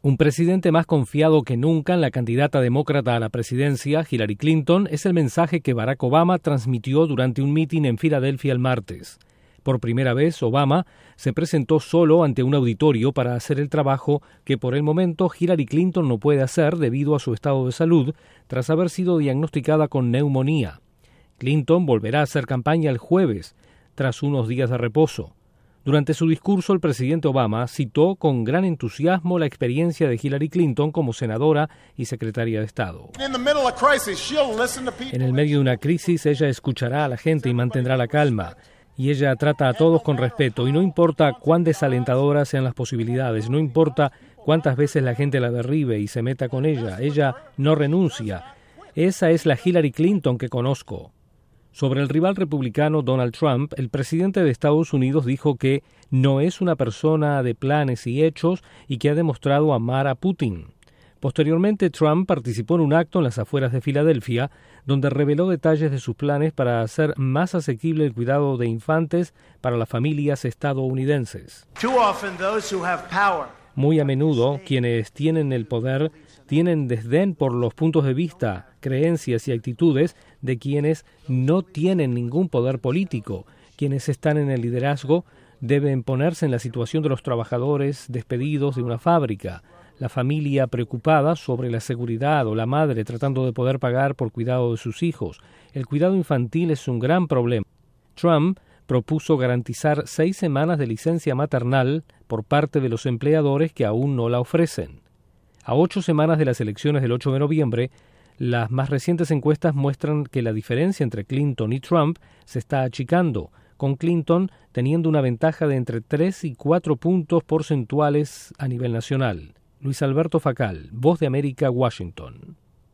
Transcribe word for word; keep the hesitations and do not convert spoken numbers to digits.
Un presidente más confiado que nunca en la candidata demócrata a la presidencia, Hillary Clinton, es el mensaje que Barack Obama transmitió durante un mitin en Filadelfia el martes. Por primera vez, Obama se presentó solo ante un auditorio para hacer el trabajo que por el momento Hillary Clinton no puede hacer debido a su estado de salud tras haber sido diagnosticada con neumonía. Clinton volverá a hacer campaña el jueves, tras unos días de reposo. Durante su discurso, el presidente Obama citó con gran entusiasmo la experiencia de Hillary Clinton como senadora y secretaria de Estado. En el medio de una crisis, ella escuchará a la gente y mantendrá la calma. Y ella trata a todos con respeto, y no importa cuán desalentadoras sean las posibilidades, no importa cuántas veces la gente la derribe y se meta con ella, ella no renuncia. Esa es la Hillary Clinton que conozco. Sobre el rival republicano Donald Trump, el presidente de Estados Unidos dijo que no es una persona de planes y hechos y que ha demostrado amar a Putin. Posteriormente, Trump participó en un acto en las afueras de Filadelfia, donde reveló detalles de sus planes para hacer más asequible el cuidado de infantes para las familias estadounidenses. Muy a menudo, quienes tienen el poder tienen desdén por los puntos de vista, creencias y actitudes de quienes no tienen ningún poder político. Quienes están en el liderazgo deben ponerse en la situación de los trabajadores despedidos de una fábrica, la familia preocupada sobre la seguridad o la madre tratando de poder pagar por cuidado de sus hijos. El cuidado infantil es un gran problema. Trump propuso garantizar seis semanas de licencia maternal por parte de los empleadores que aún no la ofrecen. A ocho semanas de las elecciones del ocho de noviembre, las más recientes encuestas muestran que la diferencia entre Clinton y Trump se está achicando, con Clinton teniendo una ventaja de entre tres y cuatro puntos porcentuales a nivel nacional. Luis Alberto Facal, Voz de América, Washington.